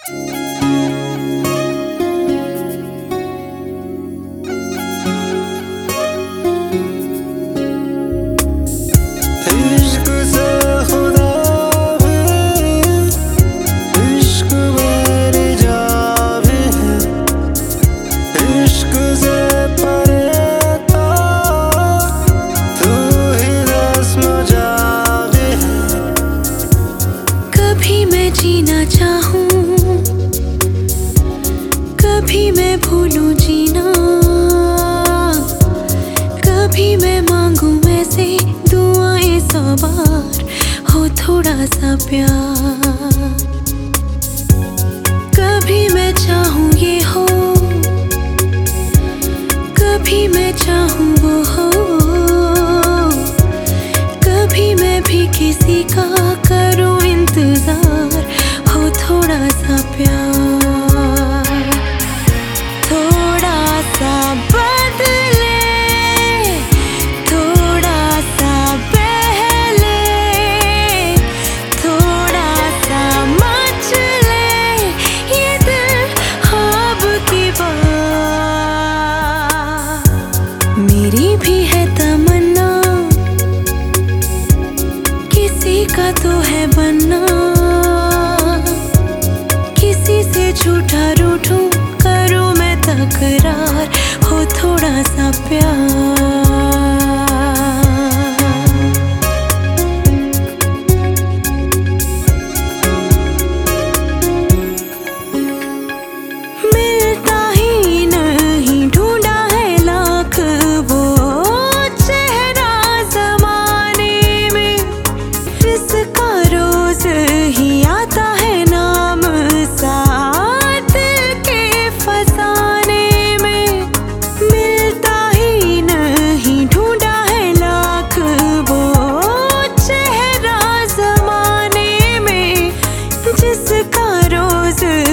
जीना चाहूं, कभी मैं भूलूं जीना, कभी मैं मांगूं ऐसे दुआएं 100 बार, हो थोड़ा सा प्यार। कभी मैं चाहूं ये हो, कभी मैं चाहूं वो हो, कभी मैं भी किसी का करूं इंतजार, हो थोड़ा सा प्यार। थोड़ा सा बदले, थोड़ा सा बहले, थोड़ा सा मचले ये दिल ख्वाब की बात। मेरी भी है तमन्ना, किसी का तो है बनना, किसी से झूठा रूठूं करूं मैं तकरार, हो थोड़ा सा प्यार। मिलता ही नहीं, ढूंढा है लाख वो चेहरा ज़माने में, जिसका रोज ही आता है नाम साथ के फसाने में। मिलता ही नहीं, ढूंढा है लाख वो चेहरा ज़माने में, जिसका रोज